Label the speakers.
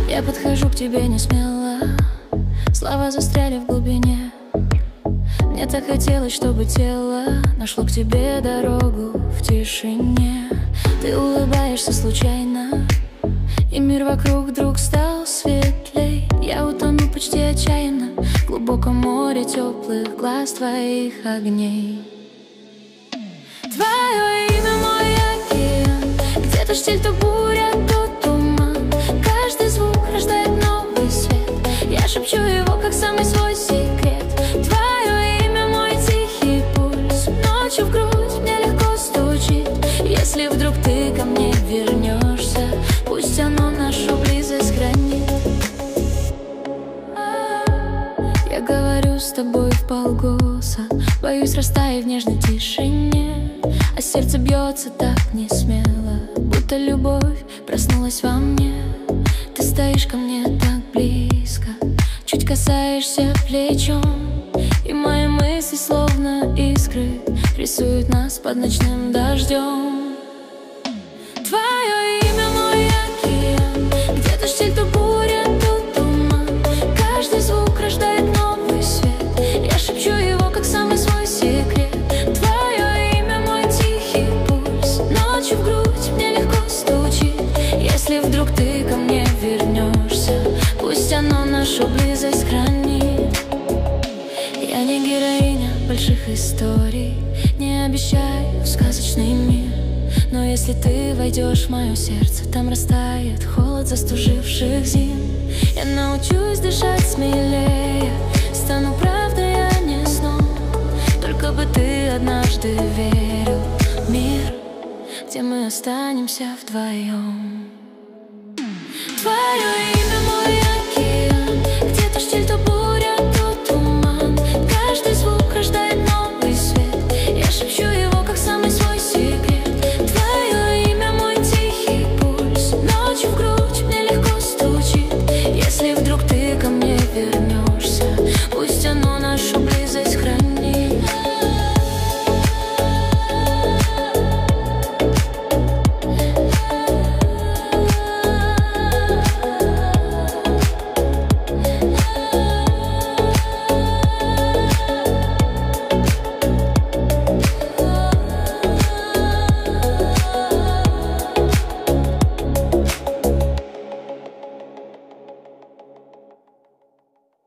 Speaker 1: Я подхожу к тебе не смело, слова застряли в глубине. Мне так хотелось, чтобы тело нашло к тебе дорогу в тишине. Ты улыбаешься случайно, и мир вокруг вдруг стал светлей. Я утону почти отчаянно в глубоком море теплых глаз твоих огней. Твое имя мой океан, где-то штиль, то буря, то туман. Каждый звук рождает новый свет, я шепчу его, как самый свой секрет. Твое имя мой тихий пульс, ночью в грудь мне легко стучит. Если вдруг ты ко мне вернешься, пусть оно нашу близость хранит. Я говорю с тобой вполголоса, боюсь, растаю в нежной тишине. А сердце бьется так несмело, будто любовь проснулась во мне. Ты стоишь ко мне так близко, чуть касаешься плечом, и мои мысли словно искры рисуют нас под ночным дождем. Твое имя мой океан, где-то штиль, то буря, то туман. Каждый звук рождает новый свет, я шепчу его, как самый свой секрет. Твое имя мой тихий пульс, ночью в грудь мне легко стучит. Если вдруг ты ко мне вернешься, пусть оно нашу близость хранит. Я не героиня больших историй, не обещаю сказочный мир, но если ты войдешь в мое сердце, там растает холод застуживших зим. Я научусь дышать смелее, стану правдой, а не сном. Только бы ты однажды верил в мир, где мы останемся вдвоем. Твое